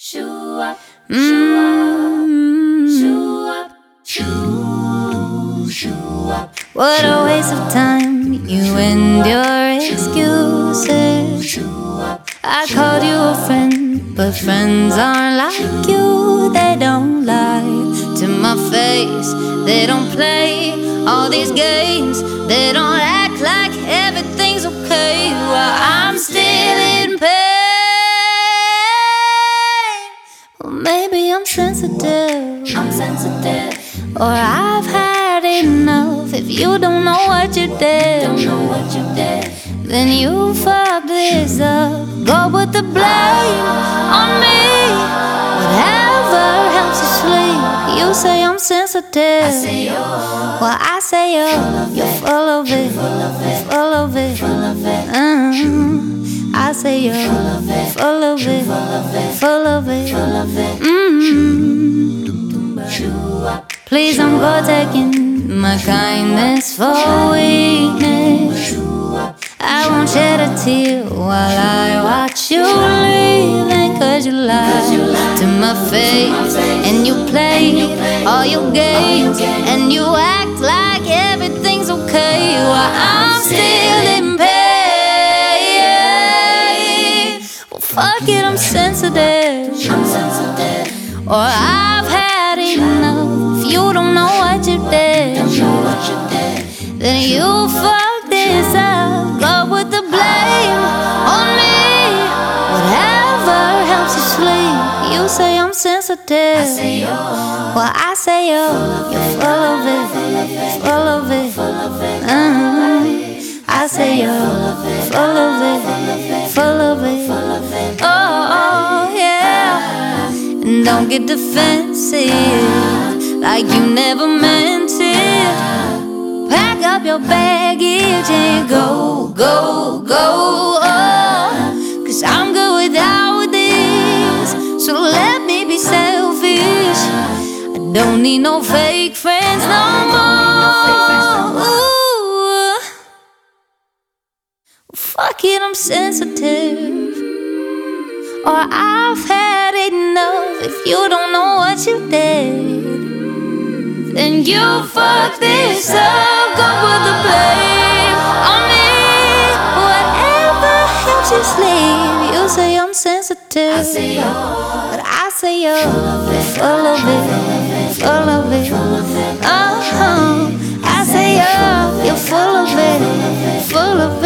Show up, show up, show up, show up. What a waste of time, you and your excuses. I called you a friend, but friends aren't like you. They don't lie to my face, they don't play all these games. They don't act like everything's okay while I'm still in pain. Well, maybe I'm sensitive, or I've had enough. If you don't know what you did, then you fucked this up. Go put the blame on me. Whatever helps you sleep. You say I'm sensitive, well I say you're full of it, full of it. I say you're full of it, full of it. Please don't go taking my kindness for weakness. I won't shed a tear while I watch you leaving. Cause you lied to my face, and you play all your games, and you act like everything's okay while I'm still in pain. Well, fuck it, I'm sensitive, or I've had enough. If you don't know what you did, then you fuck this up. Go put the blame on me. Whatever helps you sleep. You say I'm sensitive, well I say you're full of it, full of it. I say you're full of it, full of it. Oh yeah. And don't get defensive, like you never meant it. Pack up your baggage and go, go, go. Oh, cause I'm good without this, so let me be selfish. I don't need no fake friends no more. Ooh. Fuck it, I'm sensitive, or I've had enough. If you don't know what you did, then you fuck this up. Go put the blame on me. Whatever helps you sleep. You say I'm sensitive, but I say you're full of it, full of it. I say you're full of it, full of it.